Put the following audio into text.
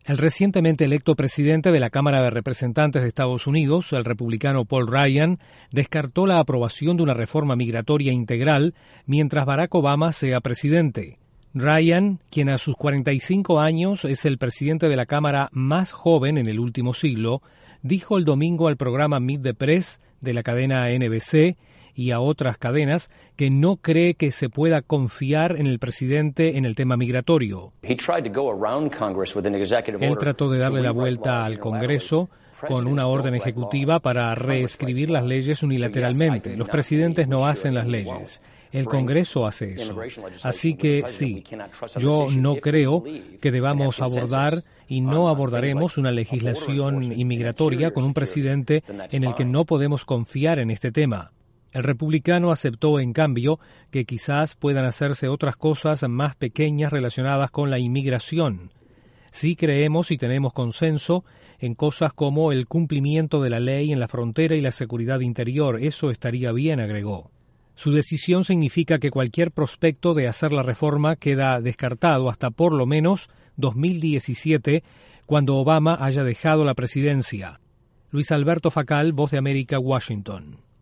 El recientemente electo presidente de la Cámara de Representantes de Estados Unidos, el republicano Paul Ryan, descartó la aprobación de una reforma migratoria integral mientras Barack Obama sea presidente. Ryan, quien a sus 45 años es el presidente de la Cámara más joven en el último siglo, dijo el domingo al programa Meet the Press de la cadena NBC y a otras cadenas que no cree que se pueda confiar en el presidente en el tema migratorio. Él trató de darle la vuelta al Congreso con una orden ejecutiva para reescribir las leyes unilateralmente. Los presidentes no hacen las leyes. El Congreso hace eso. Así que sí, yo no creo que debamos abordar y no abordaremos una legislación inmigratoria con un presidente en el que no podemos confiar en este tema. El republicano aceptó, en cambio, que quizás puedan hacerse otras cosas más pequeñas relacionadas con la inmigración. Sí creemos y tenemos consenso en cosas como el cumplimiento de la ley en la frontera y la seguridad interior. Eso estaría bien, agregó. Su decisión significa que cualquier prospecto de hacer la reforma queda descartado hasta por lo menos 2017, cuando Obama haya dejado la presidencia. Luis Alberto Facal, Voz de América, Washington.